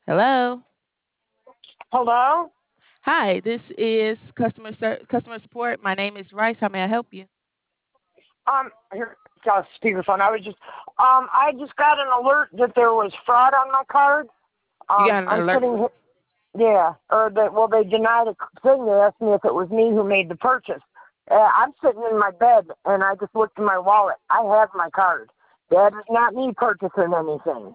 Hello. Hello? Hi, this is customer support. My name is Rice. How may I help you? Here, got a speakerphone. I just got an alert that there was fraud on my card. You got an I'm alert. sitting here, yeah, or that, well, they denied a thing. They asked me if it was me who made the purchase. I'm sitting in my bed, and I just looked in my wallet. I have my card. That is not me purchasing anything.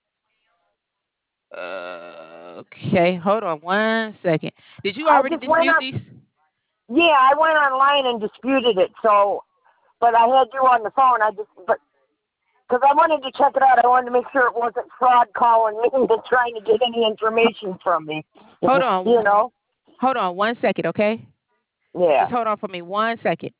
Okay, hold on one second. Did you I already just went dispute on, these? yeah, I went online and disputed it, so, but I had you on the phone. But because I wanted to check it out. I wanted to make sure it wasn't fraud calling me and trying to get any information from me. Hold You on. know? Hold on one second, okay? Just Yeah. hold on for me one second.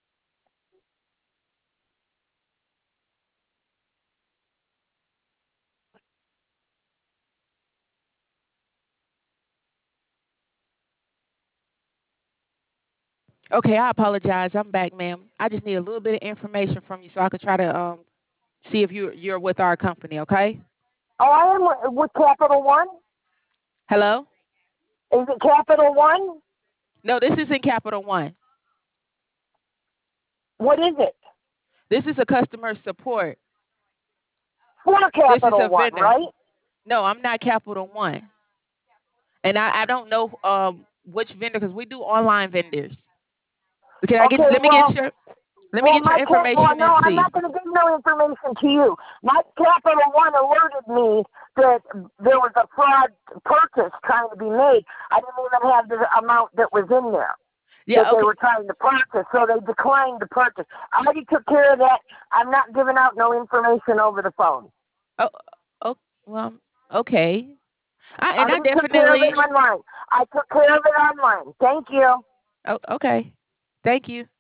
Okay, I apologize. I'm back, ma'am. I just need a little bit of information from you so I could try to see if you're with our company, okay? Oh, I am with Capital One. Hello? Is it Capital One? No, this isn't Capital One. What is it? This is a customer support. For This is Capital a One, vendor. right? No, I'm not Capital One. And I don't know which vendor because we do online vendors. Can I get Okay, let me get your well, information and no, I'm see. not going to give no information to you. My Capital One alerted me that there was a fraud purchase trying to be made. I didn't even have the amount that was in there that Yeah, they okay. were trying to purchase, so they declined the purchase. I already took care of that. I'm not giving out no information over the phone. Oh, oh well, okay. I I already took care of it definitely online. I took care of it online. Thank you. oh, okay. Thank you.